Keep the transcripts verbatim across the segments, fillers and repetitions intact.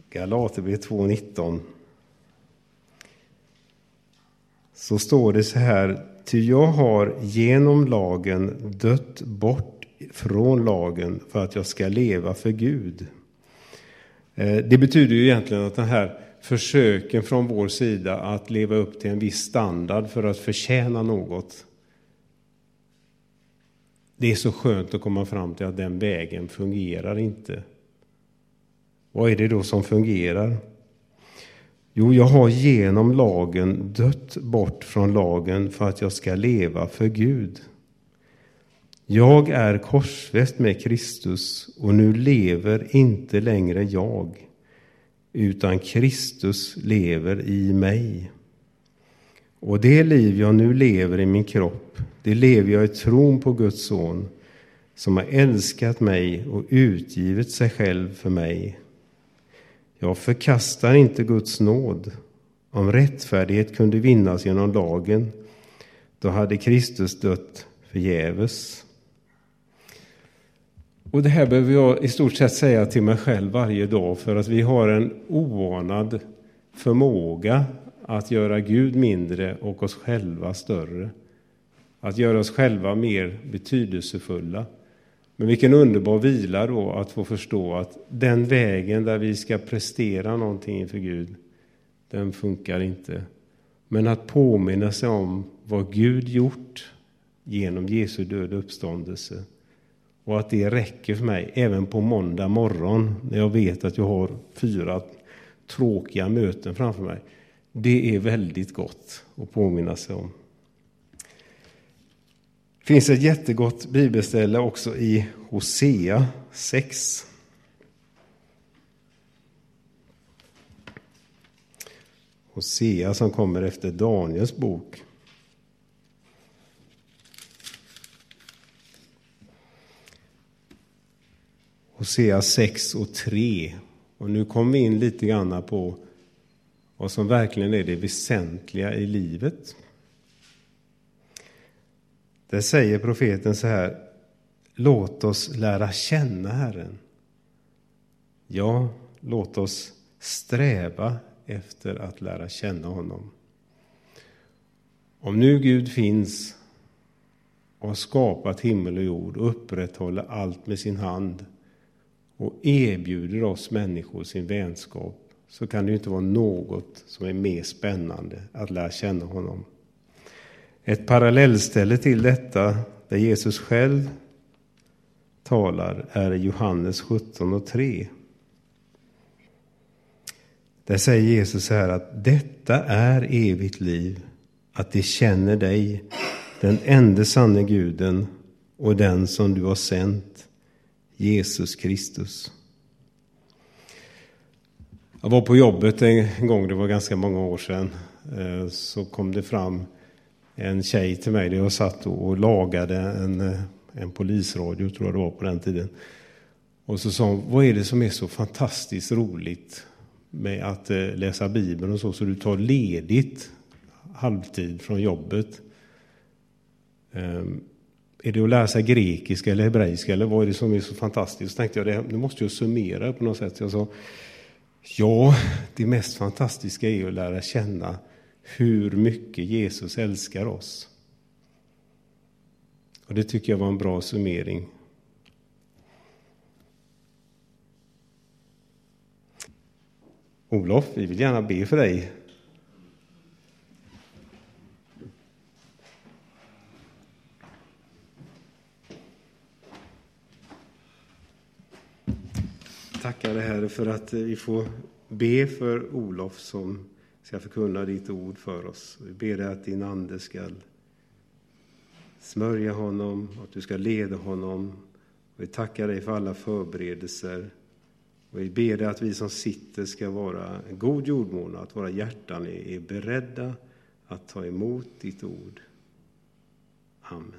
Galaterbrevet två nitton. Så står det så här: ty jag har genom lagen dött bort från lagen för att jag ska leva för Gud. Det betyder ju egentligen att den här försöken från vår sida att leva upp till en viss standard för att förtjäna något, det är så skönt att komma fram till att den vägen fungerar inte. Vad är det då som fungerar? Jo, jag har genom lagen dött bort från lagen för att jag ska leva för Gud. Jag är korsfäst med Kristus och nu lever inte längre jag, utan Kristus lever i mig. Och det liv jag nu lever i min kropp, det lever jag i tron på Guds son, som har älskat mig och utgivit sig själv för mig. Jag förkastar inte Guds nåd. Om rättfärdighet kunde vinnas genom lagen, då hade Kristus dött förgäves. Och det här behöver jag i stort sett säga till mig själv varje dag, för att vi har en oanad förmåga att göra Gud mindre och oss själva större. Att göra oss själva mer betydelsefulla. Men vilken underbar vila då att få förstå att den vägen där vi ska prestera någonting inför Gud, den funkar inte. Men att påminna sig om vad Gud gjort genom Jesu död och uppståndelse. Och att det räcker för mig även på måndag morgon när jag vet att jag har fyra tråkiga möten framför mig. Det är väldigt gott att påminna sig om. Det finns ett jättegott bibelställe också i Hosea sex. Hosea som kommer efter Daniels bok. Hosea sex och tre. Och nu kommer vi in lite grann på vad som verkligen är det väsentliga i livet. Där säger profeten så här: låt oss lära känna Herren. Ja, låt oss sträva efter att lära känna honom. Om nu Gud finns och har skapat himmel och jord och upprätthåller allt med sin hand och erbjuder oss människor sin vänskap, så kan det ju inte vara något som är mer spännande att lära känna honom. Ett parallellställe till detta där Jesus själv talar är Johannes sjutton och tre. Där säger Jesus här att detta är evigt liv, att de känner dig, den enda sanne Guden och den som du har sänt, Jesus Kristus. Jag var på jobbet en gång, det var ganska många år sedan, så kom det fram en tjej till mig där jag satt och lagade en, en polisradio, tror jag det var på den tiden. Och så sa hon, vad är det som är så fantastiskt roligt med att läsa Bibeln och så, så du tar ledigt halvtid från jobbet? Um, är det att läsa grekiska eller hebreiska, eller vad är det som är så fantastiskt? Så tänkte jag, det, det måste jag summera på något sätt. Så jag sa, ja, det mest fantastiska är att lära känna hur mycket Jesus älskar oss. Och det tycker jag var en bra summering. Olof, vi vill gärna be för dig. Tackar dig, Herre, för att vi får be för Olof som ska förkunna ditt ord för oss. Vi ber dig att din ande ska smörja honom, att du ska leda honom. Vi tackar dig för alla förberedelser. Och vi ber dig att vi som sitter ska vara en god jordmån, att våra hjärtan är beredda att ta emot ditt ord. Amen.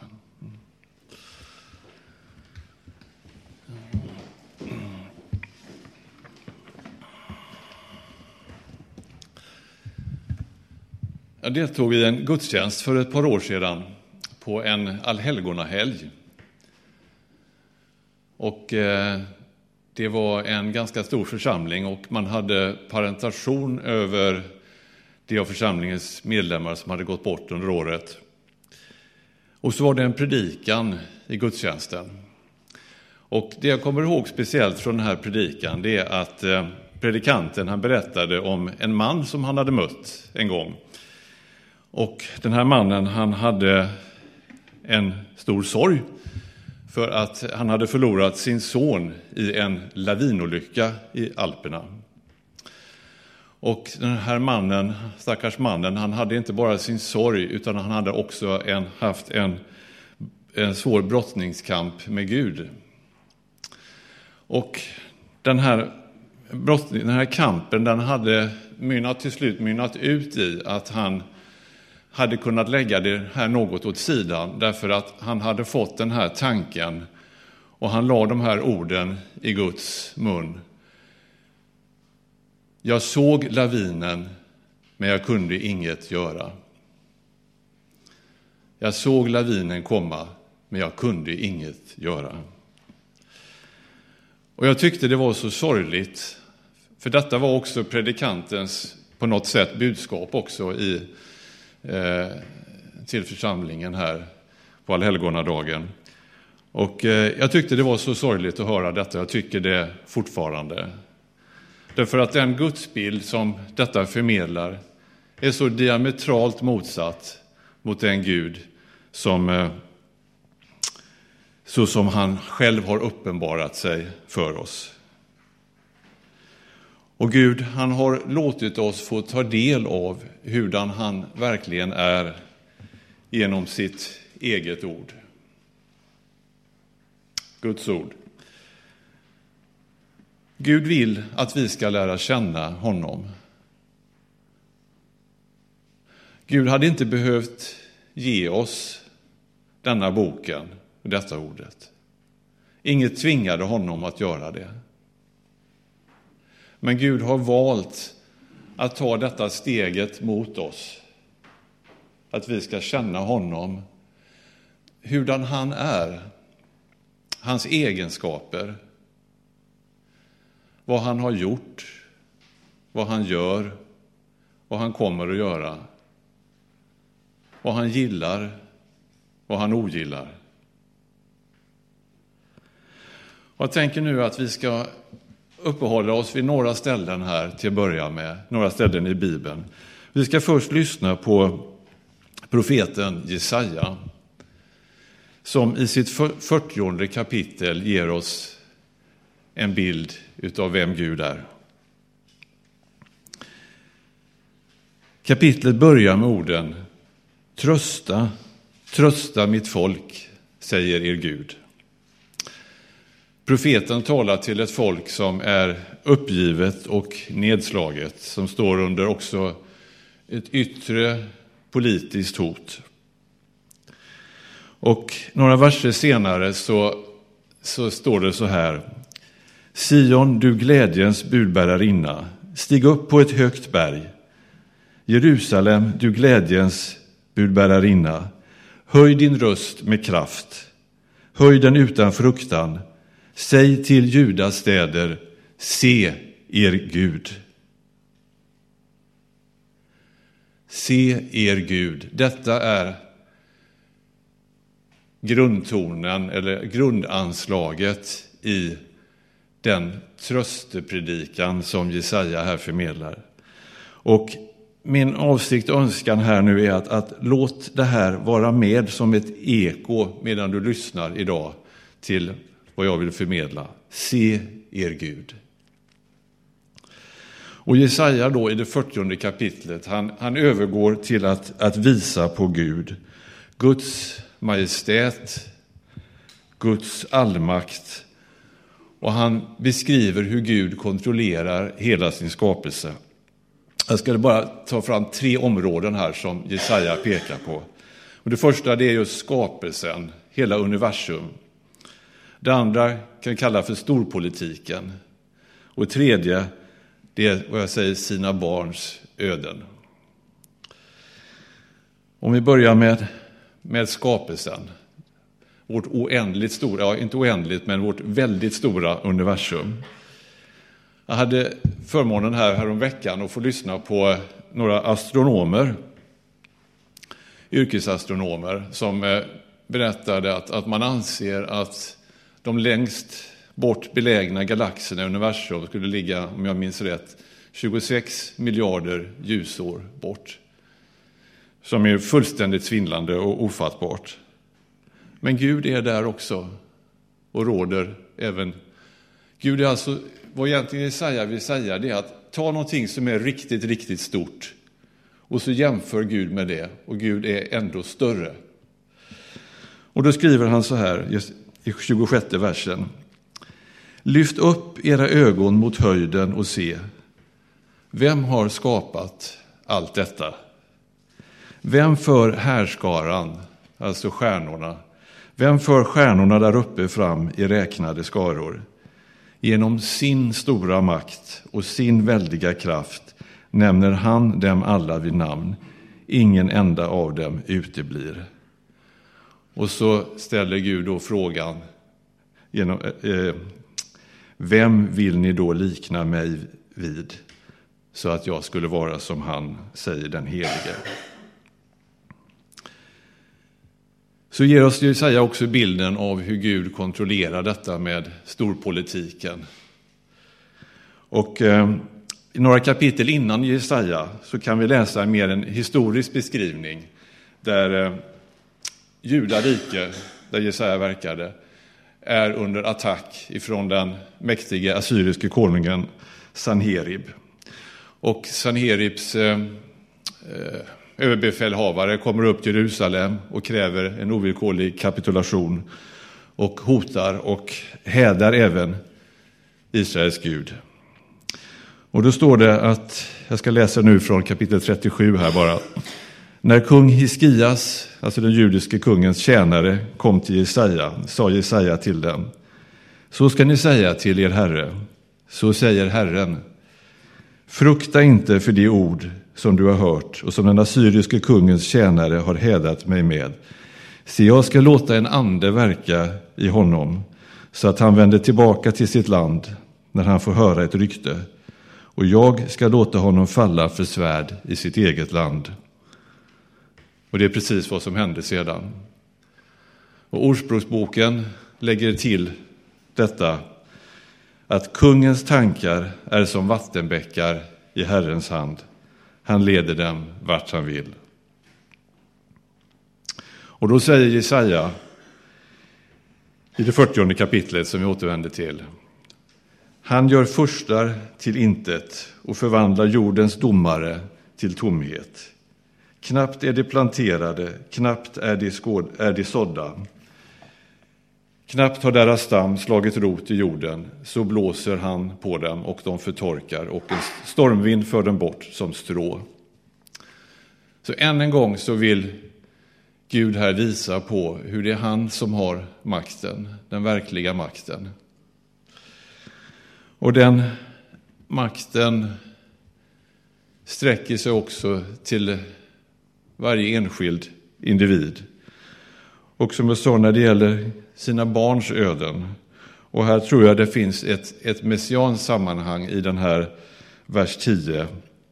Jag deltog i en gudstjänst för ett par år sedan på en allhelgonahelg. Och eh, det var en ganska stor församling och man hade parentation över de av församlingens medlemmar som hade gått bort under året. Och så var det en predikan i gudstjänsten. Och det jag kommer ihåg speciellt från den här predikan, det är att eh, predikanten han berättade om en man som han hade mött en gång. Och den här mannen han hade en stor sorg för att han hade förlorat sin son i en lavinolycka i Alperna. Och den här mannen, stackars mannen, han hade inte bara sin sorg utan han hade också en, haft en, en svår brottningskamp med Gud. Och den här, brottning, den här kampen den hade mynnat, till slut mynnat ut i att han hade kunnat lägga det här något åt sidan därför att han hade fått den här tanken och han la de här orden i Guds mun. Jag såg lavinen, men jag kunde inget göra. Jag såg lavinen komma, men jag kunde inget göra. Och jag tyckte det var så sorgligt, för detta var också predikantens på något sätt budskap också i, eh, till församlingen här på Allhelgonadagen. Och eh, jag tyckte det var så sorgligt att höra detta, jag tycker det fortfarande. Därför att den gudsbild som detta förmedlar är så diametralt motsatt mot den Gud som, så som han själv har uppenbarat sig för oss. Och Gud, han har låtit oss få ta del av hurdan han verkligen är genom sitt eget ord. Guds ord. Gud vill att vi ska lära känna honom. Gud hade inte behövt ge oss denna boken, detta ordet. Inget tvingade honom att göra det. Men Gud har valt att ta detta steget mot oss. Att vi ska känna honom, hurdan han är, hans egenskaper, vad han har gjort, vad han gör, vad han kommer att göra, vad han gillar, vad han ogillar. Och jag tänker nu att vi ska uppehålla oss vid några ställen här till att börja med, några ställen i Bibeln. Vi ska först lyssna på profeten Jesaja som i sitt fyrtionde kapitel ger oss en bild utav vem Gud är. Kapitlet börjar med orden: Trösta, trösta mitt folk, säger er Gud. Profeten talar till ett folk som är uppgivet och nedslaget, som står under också ett yttre politiskt hot. Och några verser senare så, så står det så här: Sion, du glädjens budbärarinna, stig upp på ett högt berg. Jerusalem, du glädjens budbärarinna, höj din röst med kraft. Höj den utan fruktan. Säg till Judas städer, se er Gud. Se er Gud. Detta är grundtonen eller grundanslaget i den tröstepredikan som Jesaja här förmedlar. Och min avsikt och önskan här nu är att, att låt det här vara med som ett eko medan du lyssnar idag till vad jag vill förmedla. Se er Gud. Och Jesaja då i det fyrtionde kapitlet, han, han övergår till att, att visa på Gud. Guds majestät, Guds allmakt. Och han beskriver hur Gud kontrollerar hela sin skapelse. Jag ska bara ta fram tre områden här som Jesaja pekar på. Och det första det är just skapelsen, hela universum. Det andra kan kalla för storpolitiken. Och det tredje, det är vad jag säger, sina barns öden. Om vi börjar med, med skapelsen. vårt oändligt stora, ja inte oändligt men vårt väldigt stora universum. Jag hade förmånen här häromveckan att få lyssna på några astronomer, yrkesastronomer, som berättade att, att man anser att de längst bort belägna galaxerna i universum skulle ligga, om jag minns rätt, tjugosex miljarder ljusår bort. Som är fullständigt svindlande och ofattbart. Men Gud är där också och råder även. Gud är alltså, vad egentligen Jesaja vill säga, det är att ta någonting som är riktigt, riktigt stort och så jämför Gud med det, och Gud är ändå större. Och då skriver han så här just i tjugosjätte versen. Lyft upp era ögon mot höjden och se. Vem har skapat allt detta? Vem för härskaran, alltså stjärnorna? Vem för stjärnorna där uppe fram i räknade skaror? Genom sin stora makt och sin väldiga kraft nämner han dem alla vid namn. Ingen enda av dem uteblir. Och så ställer Gud då frågan, genom, eh, vem vill ni då likna mig vid, så att jag skulle vara som han, säger den helige. Så ger oss Jesaja också bilden av hur Gud kontrollerar detta med storpolitiken. Och eh, i några kapitel innan Jesaja så kan vi läsa mer en historisk beskrivning där eh, Judarike, där Jesaja verkade, är under attack ifrån den mäktiga assyriske konungen Sanherib. Och Sanheribs eh, eh, överbefälhavare kommer upp till Jerusalem och kräver en ovillkorlig kapitulation och hotar och hädar även Israels Gud. Och då står det att, jag ska läsa nu från kapitel trettiosju här bara. När kung Hiskias, alltså den judiske kungens tjänare, kom till Jesaja, sa Jesaja till dem: så ska ni säga till er herre, så säger Herren, frukta inte för de ord som du har hört och som den assyriske kungens tjänare har hädat mig med. Se, jag ska låta en ande verka i honom, så att han vänder tillbaka till sitt land när han får höra ett rykte. Och jag ska låta honom falla för svärd i sitt eget land. Och det är precis vad som hände sedan. Och Ordspråksboken lägger till detta, att kungens tankar är som vattenbäckar i Herrens hand. Han leder dem vart han vill. Och då säger Jesaja i det fyrtionde kapitlet som vi återvänder till: han gör furstar till intet och förvandlar jordens domare till tomhet. Knappt är de planterade, knappt är de, skåd, är de sådda. Knappt har deras stam slagit rot i jorden, så blåser han på dem och de förtorkar, och en stormvind för dem bort som strå. Så än en gång så vill Gud här visa på hur det är han som har makten, den verkliga makten. Och den makten sträcker sig också till varje enskild individ. Och som jag sa, när det gäller sina barns öden. Och här tror jag det finns ett, ett messianskt sammanhang i den här vers tio.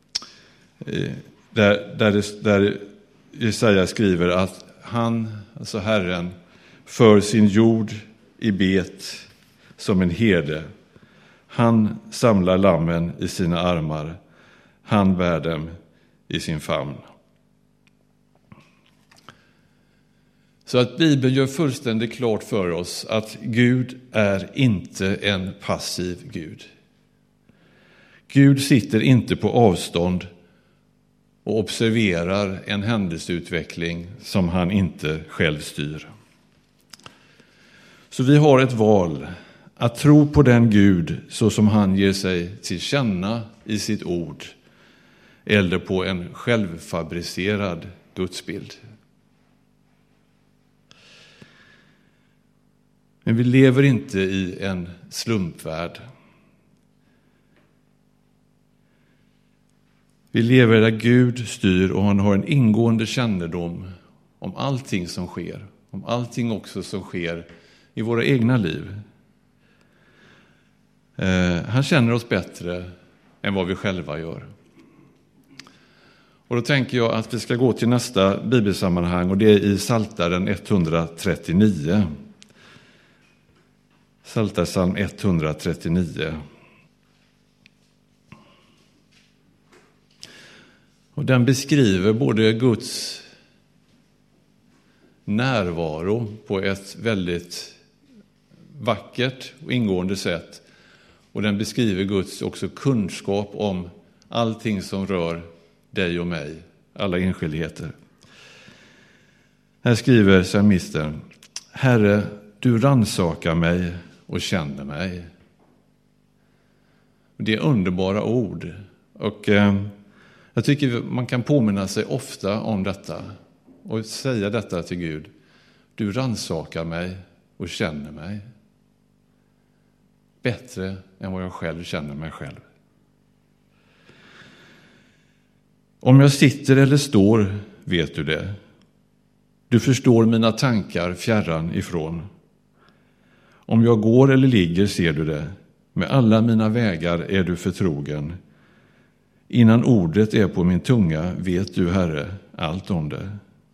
Där, där, det, där Jesaja skriver att han, alltså Herren, för sin jord i bet som en herde. Han samlar lammen i sina armar. Han bär dem i sin famn. Så att Bibeln gör fullständigt klart för oss att Gud är inte en passiv Gud. Gud sitter inte på avstånd och observerar en händelseutveckling som han inte själv styr. Så vi har ett val att tro på den Gud så som han ger sig till känna i sitt ord, eller på en självfabricerad gudsbild. Men vi lever inte i en slumpvärld. Vi lever där Gud styr och han har en ingående kännedom om allting som sker om allting också som sker i våra egna liv. Eh, han känner oss bättre än vad vi själva gör. Och då tänker jag att vi ska gå till nästa bibelsammanhang, och det är i Psaltaren etthundratrettionio. Psaltarpsalm etthundratrettionio. Och den beskriver både Guds närvaro på ett väldigt vackert och ingående sätt. Och den beskriver Guds också kunskap om allting som rör dig och mig, alla enskildheter. Här skriver psalmisten: Herre, du rannsakar mig och känner mig. Det är underbara ord. Och eh, jag tycker man kan påminna sig ofta om detta och säga detta till Gud. Du rannsakar mig och känner mig. Bättre än vad jag själv känner mig själv. Om jag sitter eller står, vet du det. Du förstår mina tankar fjärran ifrån. Om jag går eller ligger ser du det. Med alla mina vägar är du förtrogen. Innan ordet är på min tunga vet du, Herre, allt om det.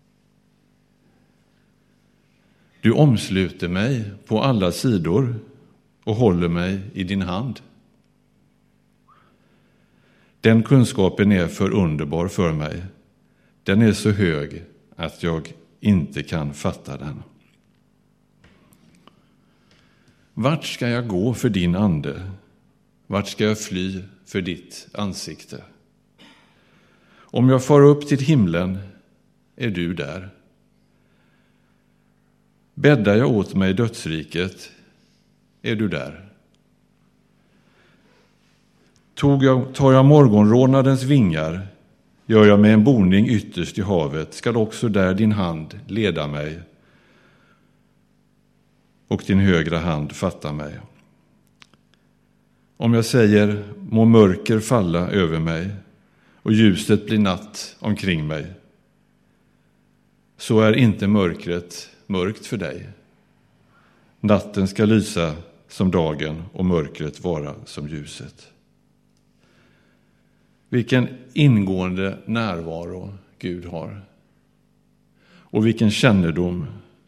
Du omsluter mig på alla sidor och håller mig i din hand. Den kunskapen är för underbar för mig. Den är så hög att jag inte kan fatta den. Vart ska jag gå för din ande? Vart ska jag fly för ditt ansikte? Om jag far upp till himlen, är du där. Bäddar jag åt mig i dödsriket, är du där. Tog jag, tar jag morgonrånadens vingar, gör jag mig en boning ytterst i havet, skall också där din hand leda mig och din högra hand fatta mig. Om jag säger, må mörker falla över mig och ljuset blir natt omkring mig, så är inte mörkret mörkt för dig. Natten ska lysa som dagen och mörkret vara som ljuset. Vilken ingående närvaro Gud har. Och vilken kännedom.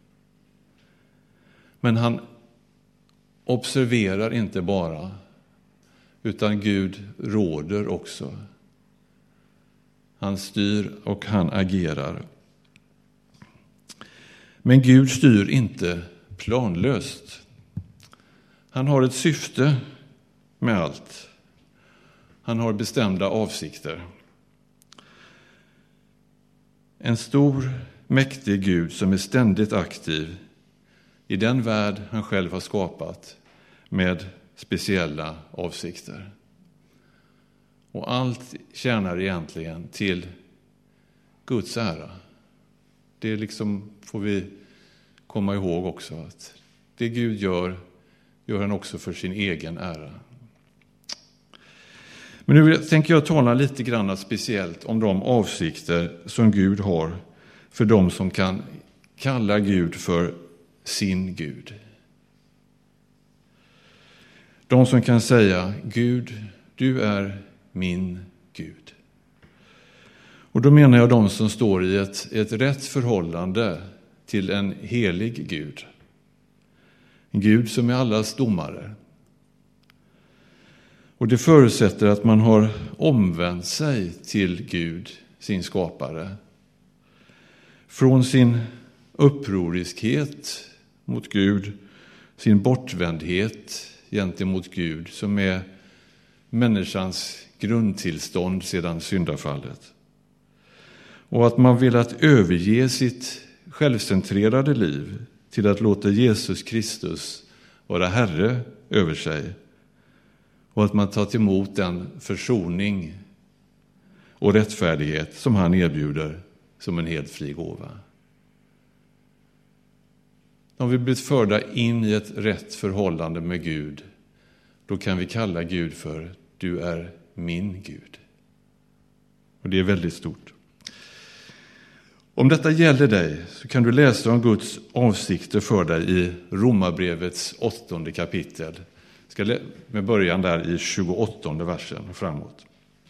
Men han observerar inte bara, utan Gud råder också. Han styr och han agerar. Men Gud styr inte planlöst. Han har ett syfte med allt. Han har bestämda avsikter. En stor, mäktig Gud som är ständigt aktiv i den värld han själv har skapat med speciella avsikter. Och allt tjänar egentligen till Guds ära. Det liksom får vi komma ihåg också, att det Gud gör, gör han också för sin egen ära. Men nu tänker jag tala lite grann speciellt om de avsikter som Gud har för de som kan kalla Gud för sin Gud. De som kan säga, Gud, du är min Gud. Och då menar jag de som står i ett, ett rätt förhållande till en helig Gud. En Gud som är allas domare. Och det förutsätter att man har omvänt sig till Gud, sin skapare. Från sin upproriskhet mot Gud, sin bortvändhet gentemot Gud, som är människans grundtillstånd sedan syndafallet. Och att man vill att överge sitt självcentrerade liv till att låta Jesus Kristus vara Herre över sig. Och att man tar emot den försoning och rättfärdighet som han erbjuder som en helt fri gåva. Om vi blir förda in i ett rätt förhållande med Gud, då kan vi kalla Gud för du är min Gud. Och det är väldigt stort. Om detta gäller dig så kan du läsa om Guds avsikter för dig i Romarbrevets åttonde kapitel. Jag ska med början där i tjugoåttonde versen och framåt.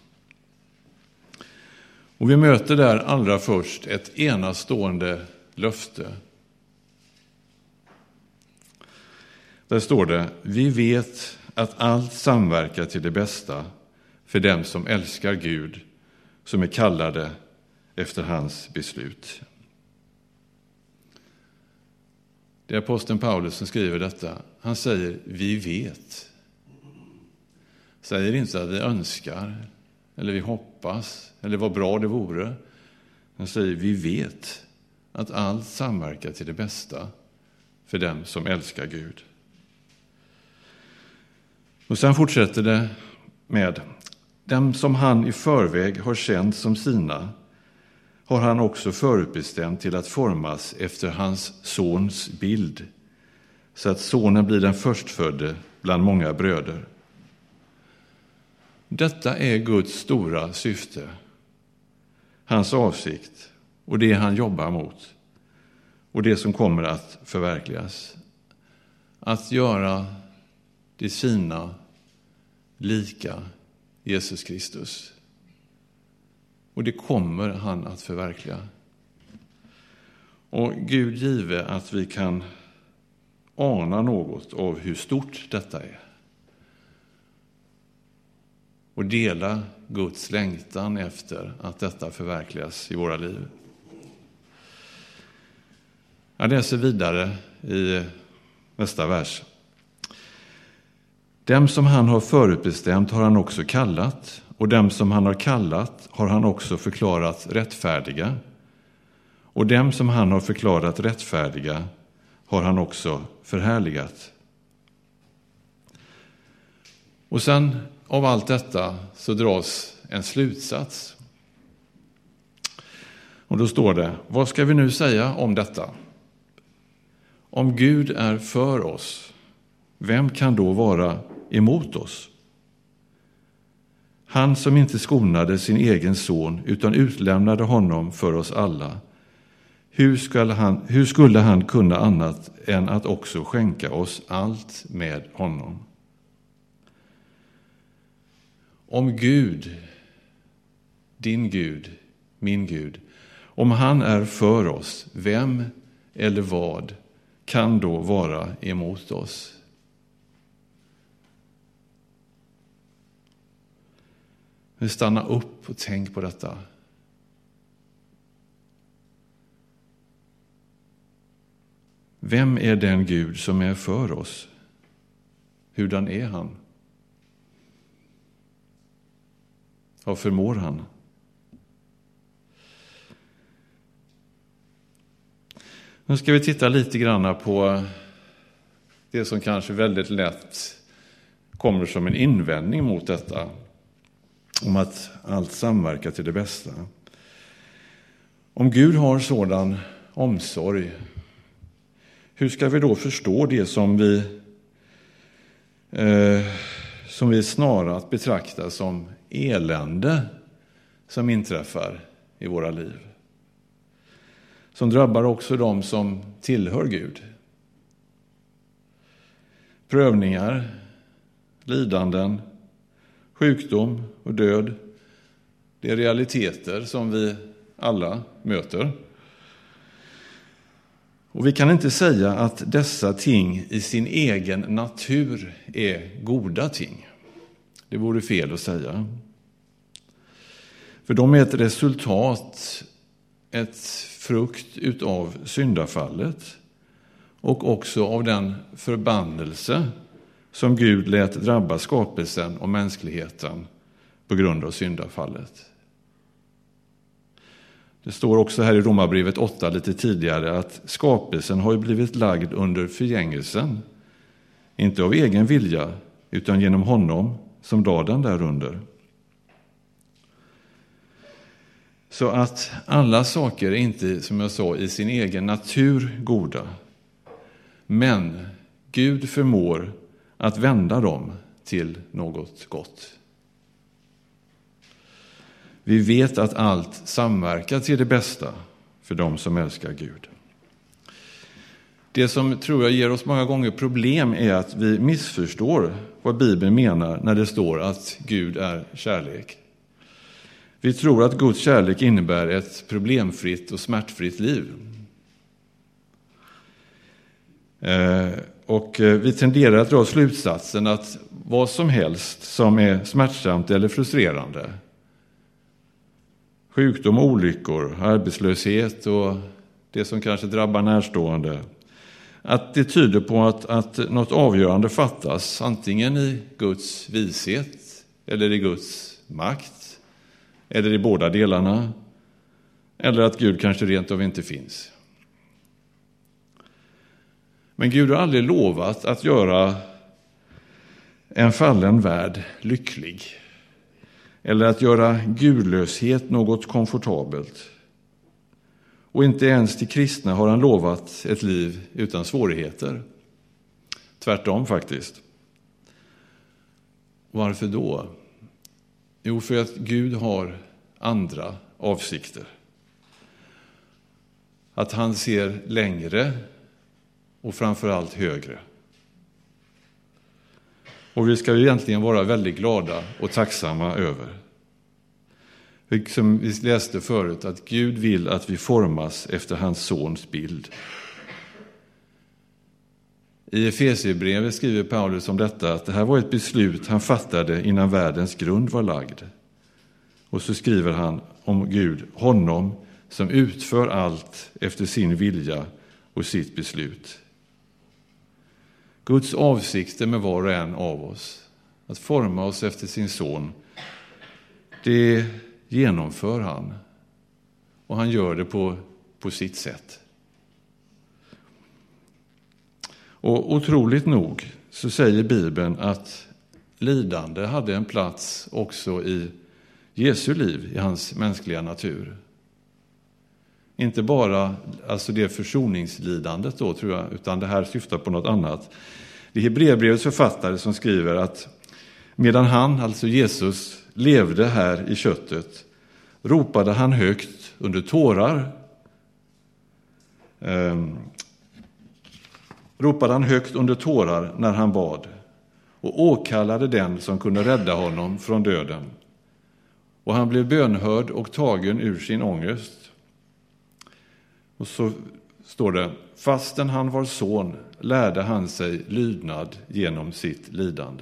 Och vi möter där allra först ett enastående löfte. Där står det: vi vet att allt samverkar till det bästa för dem som älskar Gud, som är kallade efter hans beslut. Det är aposteln Paulus som skriver detta. Han säger vi vet. Säger inte att vi önskar eller vi hoppas eller vad bra det vore. Han säger vi vet att allt samverkar till det bästa för dem som älskar Gud. Och sen fortsätter det med: dem som han i förväg har känt som sina har han också förutbestämt till att formas efter hans sons bild, så att sonen blir den förstfödde bland många bröder. Detta är Guds stora syfte, hans avsikt och det han jobbar mot och det som kommer att förverkligas. Att göra det sina lika Jesus Kristus. Och det kommer han att förverkliga. Och Gud give att vi kan ana något av hur stort detta är. Och dela Guds längtan efter att detta förverkligas i våra liv. Jag läser vidare i nästa vers. Dem som han har förutbestämt har han också kallat, och dem som han har kallat har han också förklarat rättfärdiga. Och dem som han har förklarat rättfärdiga har han också förhärligat. Och sen av allt detta så dras en slutsats. Och då står det: vad ska vi nu säga om detta? Om Gud är för oss, vem kan då vara emot oss? Han som inte skonade sin egen son utan utlämnade honom för oss alla. Hur skulle han, hur skulle han kunna annat än att också skänka oss allt med honom? Om Gud, din Gud, min Gud, om han är för oss, vem eller vad kan då vara emot oss? Vi stannar upp och tänk på detta. Vem är den Gud som är för oss? Hurdan är han? Vad förmår han? Nu ska vi titta lite grann på det som kanske väldigt lätt kommer som en invändning mot detta. Om att allt samverkar till det bästa. Om Gud har sådan omsorg, hur ska vi då förstå det som vi eh, som vi snarare att betrakta som elände som inträffar i våra liv? Som drabbar också de som tillhör Gud. Prövningar, lidanden, sjukdom och död, det är realiteter som vi alla möter. Och vi kan inte säga att dessa ting i sin egen natur är goda ting. Det vore fel att säga. För de är ett resultat, ett frukt utav syndafallet och också av den förbannelse som Gud lät drabba skapelsen och mänskligheten på grund av syndafallet. Det står också här i Romarbrevet åtta lite tidigare att skapelsen har ju blivit lagd under förgängelsen, inte av egen vilja utan genom honom som lade den därunder. Så att alla saker är inte, som jag sa, i sin egen natur goda. Men Gud förmår att vända dem till något gott. Vi vet att allt samverkar till det bästa för dem som älskar Gud. Det som tror jag ger oss många gånger problem är att vi missförstår vad Bibeln menar när det står att Gud är kärlek. Vi tror att Guds kärlek innebär ett problemfritt och smärtfritt liv. Eh, och vi tenderar att dra slutsatsen att vad som helst som är smärtsamt eller frustrerande, sjukdom, olyckor, arbetslöshet och det som kanske drabbar närstående, att det tyder på att, att något avgörande fattas, antingen i Guds vishet eller i Guds makt, eller i båda delarna, eller att Gud kanske rent av inte finns. Men Gud har aldrig lovat att göra en fallen värld lycklig, eller att göra gudlöshet något komfortabelt. Och inte ens till kristna har han lovat ett liv utan svårigheter. Tvärtom faktiskt. Varför då? Jo, för att Gud har andra avsikter. Att han ser längre och framförallt högre. Och vi ska ju egentligen vara väldigt glada och tacksamma över. Som vi läste förut, att Gud vill att vi formas efter hans sons bild. I Efesierbrevet skriver Paulus om detta att det här var ett beslut han fattade innan världens grund var lagd. Och så skriver han om Gud, honom som utför allt efter sin vilja och sitt beslut. Guds avsikter med var och en av oss, att forma oss efter sin son, det genomför han. Och han gör det på, på sitt sätt. Och otroligt nog så säger Bibeln att lidande hade en plats också i Jesu liv, i hans mänskliga natur. Inte bara alltså det försoningslidandet då, tror jag, utan det här syftar på något annat. Det är Hebreerbrevets författare som skriver att medan han, alltså Jesus, levde här i köttet, ropade han högt under tårar. Um, ropade han högt under tårar när han bad och åkallade den som kunde rädda honom från döden. Och han blev bönhörd och tagen ur sin ångest. Och så står det, fastän han var son lärde han sig lydnad genom sitt lidande.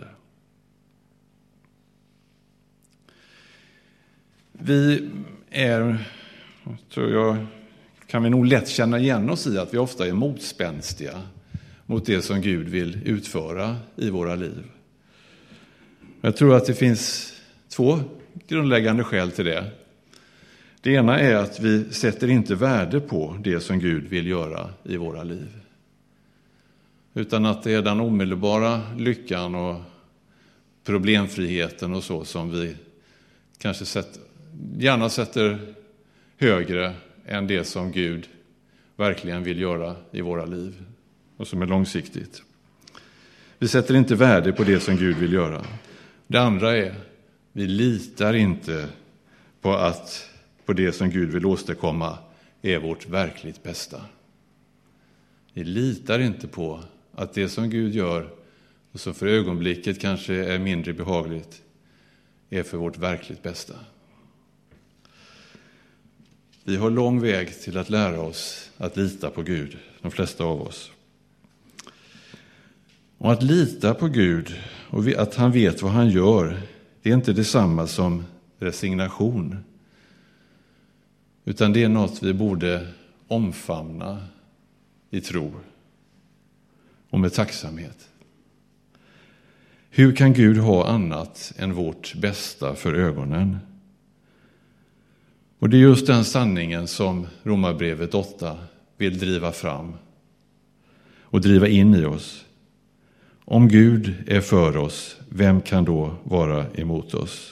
Vi är, tror jag, kan vi nog lätt känna igen oss i att vi ofta är motspänstiga mot det som Gud vill utföra i våra liv. Jag tror att det finns två grundläggande skäl till det. Det ena är att vi sätter inte värde på det som Gud vill göra i våra liv. Utan att det är den omedelbara lyckan och problemfriheten och så som vi kanske sätter, gärna sätter högre än det som Gud verkligen vill göra i våra liv och som är långsiktigt. Vi sätter inte värde på det som Gud vill göra. Det andra är, vi litar inte på att på det som Gud vill åstadkomma är vårt verkligt bästa. Vi litar inte på att det som Gud gör och som för ögonblicket kanske är mindre behagligt är för vårt verkligt bästa. Vi har lång väg till att lära oss att lita på Gud, de flesta av oss. Och att lita på Gud och att han vet vad han gör, det är inte detsamma som resignation. Utan det är något vi borde omfamna i tro och med tacksamhet. Hur kan Gud ha annat än vårt bästa för ögonen? Och det är just den sanningen som Romarbrevet åtta vill driva fram och driva in i oss. Om Gud är för oss, vem kan då vara emot oss?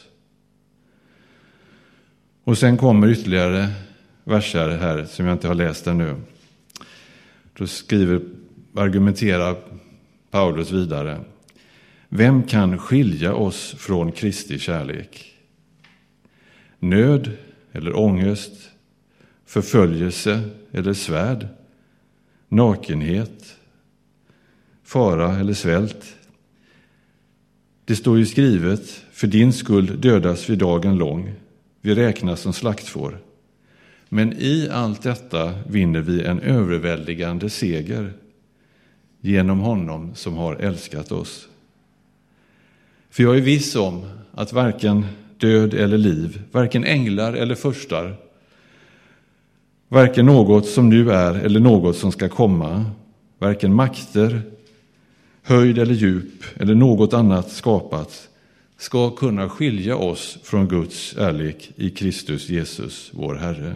Och sen kommer ytterligare verser här som jag inte har läst ännu. Då skriver, argumenterar Paulus vidare. Vem kan skilja oss från Kristi kärlek? Nöd eller ångest, förföljelse eller svärd, nakenhet, fara eller svält. Det står ju skrivet, för din skull dödas vi dagen lång, vi räknas som slaktfår. Men i allt detta vinner vi en överväldigande seger genom honom som har älskat oss. För jag är viss om att varken död eller liv, varken änglar eller furstar, varken något som nu är eller något som ska komma, varken makter, höjd eller djup eller något annat skapat, ska kunna skilja oss från Guds kärlek i Kristus Jesus, vår Herre.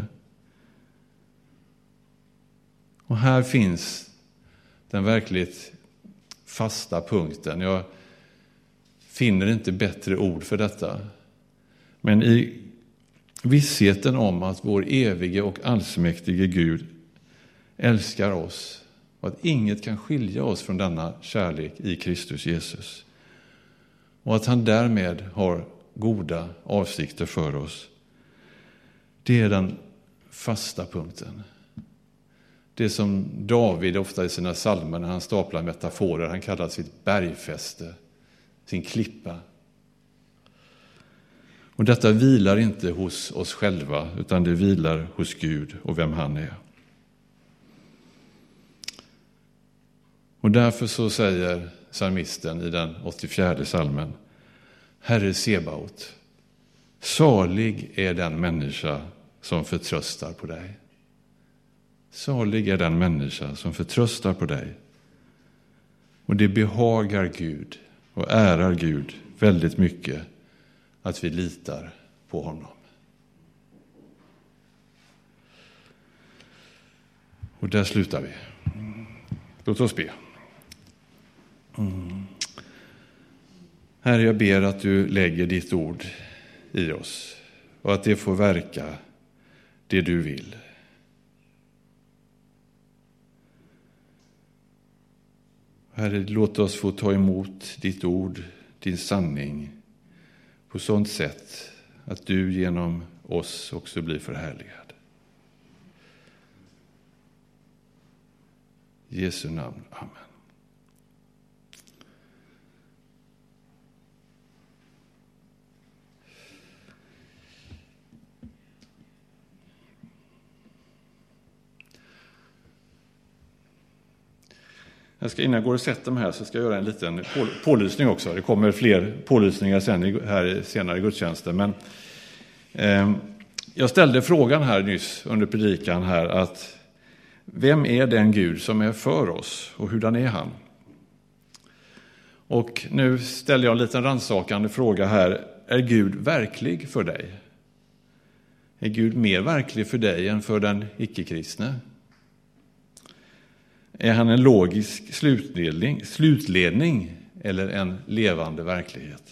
Och här finns den verkligt fasta punkten. Jag finner inte bättre ord för detta. Men i vissheten om att vår evige och allsmäktige Gud älskar oss och att inget kan skilja oss från denna kärlek i Kristus Jesus. Och att han därmed har goda avsikter för oss. Det är den fasta punkten. Det som David ofta i sina psalmer när han staplar metaforer, han kallar sitt bergfäste, sin klippa. Och detta vilar inte hos oss själva, utan det vilar hos Gud och vem han är. Och därför så säger psalmisten i den åttiofjärde psalmen: Herre Sebaot, salig är den människa som förtröstar på dig. Salig är den människa som förtröstar på dig. Och det behagar Gud och ärar Gud väldigt mycket att vi litar på honom. Och där slutar vi. Låt oss be. Mm. Herre, jag ber att du lägger ditt ord i oss och att det får verka det du vill. Herre, låt oss få ta emot ditt ord, din sanning, på sådant sätt att du genom oss också blir förhärligad. I Jesu namn. Amen. Jag ska, innan jag går och sätter mig här så ska jag göra en liten pålysning också. Det kommer fler pålysningar sen här senare i gudstjänsten. Men, eh, jag ställde frågan här nyss under predikan här att vem är den Gud som är för oss och hurdan är han? Och nu ställer jag en liten rannsakande fråga här. Är Gud verklig för dig? Är Gud mer verklig för dig än för den icke-kristne? Är han en logisk slutledning, slutledning eller en levande verklighet?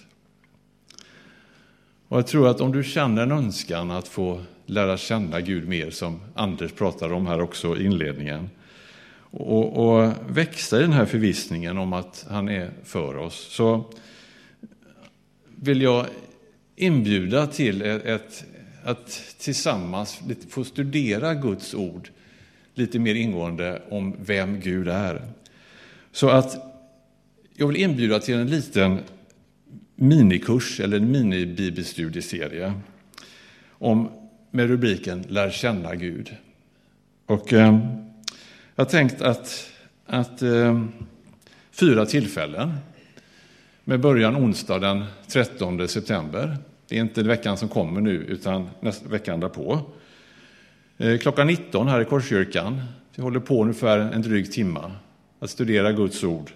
Och jag tror att om du känner en önskan att få lära känna Gud mer, som Anders pratade om här också i inledningen, och, och växa i den här förvissningen om att han är för oss, så vill jag inbjuda till ett, ett, att tillsammans få studera Guds ord lite mer ingående om vem Gud är. Så att jag vill inbjuda till en liten minikurs eller en minibibelstudieserie om, med rubriken Lär känna Gud. Och eh, jag har tänkt att, att eh, fyra tillfällen med början onsdag den trettonde september. Det är inte veckan som kommer nu utan nästa veckan därpå. Klockan nitton här i Korskyrkan. Vi håller på ungefär en dryg timma att studera Guds ord.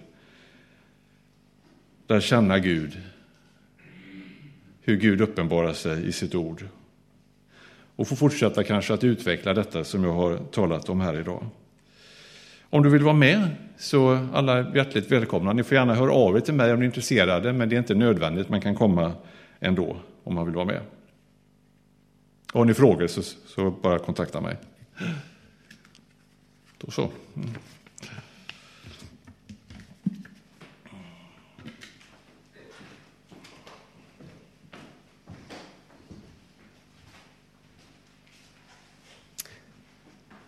Där känna Gud. Hur Gud uppenbarar sig i sitt ord. Och få fortsätta kanske att utveckla detta som jag har talat om här idag. Om du vill vara med så alla är hjärtligt välkomna. Ni får gärna höra av er till mig om ni är intresserade, men det är inte nödvändigt. Man kan komma ändå om man vill vara med. Och har ni frågor så, så bara kontakta mig. Då så. Mm.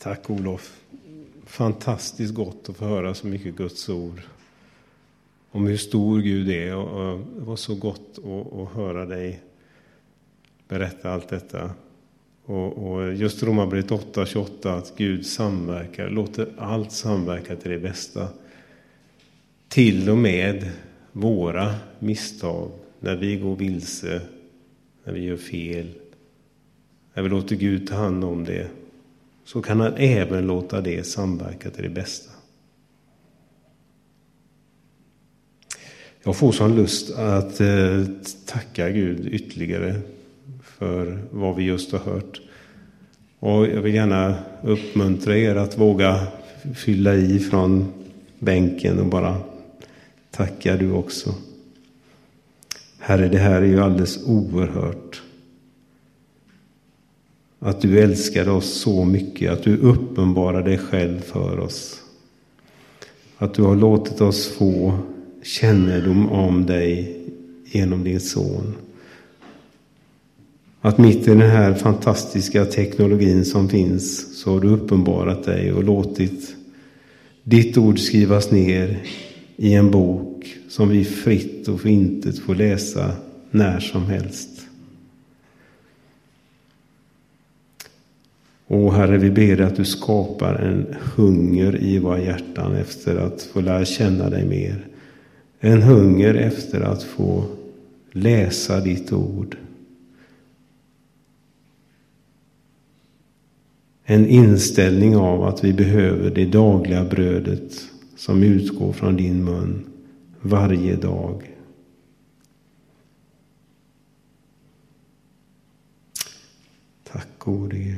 Tack Olof. Fantastiskt gott att få höra så mycket Guds ord. Om hur stor Gud är. Och det var så gott att, att höra dig berätta allt detta. Och, och just Romarbrevet åtta tjugoåtta, att Gud samverkar, låter allt samverka till det bästa. Till och med våra misstag, när vi går vilse, när vi gör fel. När vi låter Gud ta hand om det, så kan han även låta det samverka till det bästa. Jag får sån lust att eh, tacka Gud ytterligare för vad vi just har hört. Och jag vill gärna uppmuntra er att våga fylla i från bänken och bara tacka du också. Herre, det här är ju alldeles oerhört. Att du älskade oss så mycket, att du uppenbarar dig själv för oss. Att du har låtit oss få kännedom om dig genom din son. Att mitt i den här fantastiska teknologin som finns, så har du uppenbarat dig och låtit ditt ord skrivas ner i en bok som vi fritt och förintet får läsa när som helst. Och Herre, vi ber dig att du skapar en hunger i våra hjärtan efter att få lära känna dig mer. En hunger efter att få läsa ditt ord. En inställning av att vi behöver det dagliga brödet som utgår från din mun varje dag. Tack gode Gud.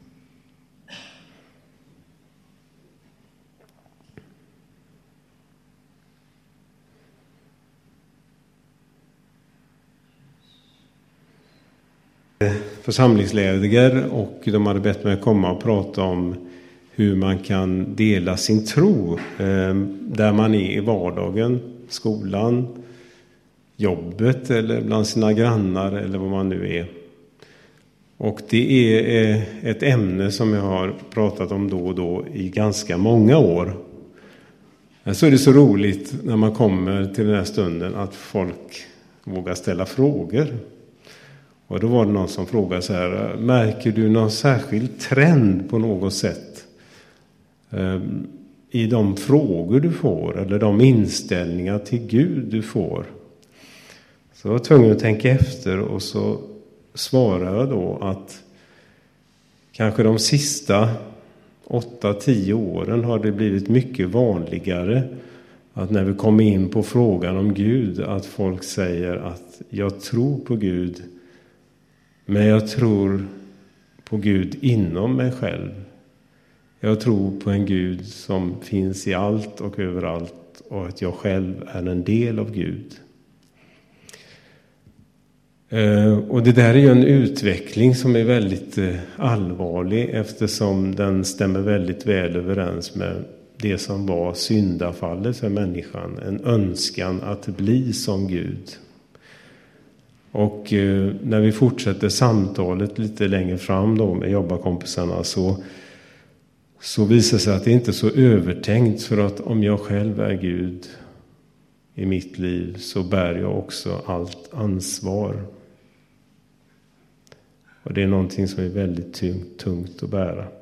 Församlingsledare, och de hade bett mig komma och prata om hur man kan dela sin tro eh, där man är i vardagen, skolan, jobbet eller bland sina grannar eller vad man nu är. Och det är eh, ett ämne som jag har pratat om då och då i ganska många år. Så är det så roligt när man kommer till den här stunden att folk vågar ställa frågor. Och då var det någon som frågade så här: märker du någon särskild trend på något sätt eh, i de frågor du får eller de inställningar till Gud du får? Så jag var tvungen att tänka efter, och så svarade jag då att kanske de sista åtta, tio åren har det blivit mycket vanligare att när vi kommer in på frågan om Gud, att folk säger att jag tror på Gud, men jag tror på Gud inom mig själv. Jag tror på en Gud som finns i allt och överallt, och att jag själv är en del av Gud. Och det där är ju en utveckling som är väldigt allvarlig, eftersom den stämmer väldigt väl överens med det som var syndafallet för människan. En önskan att bli som Gud. Och eh, när vi fortsätter samtalet lite längre fram då med jobbarkompisarna, så, så visar sig att det inte är så övertänkt, för att om jag själv är Gud i mitt liv så bär jag också allt ansvar. Och det är någonting som är väldigt tungt, tungt att bära.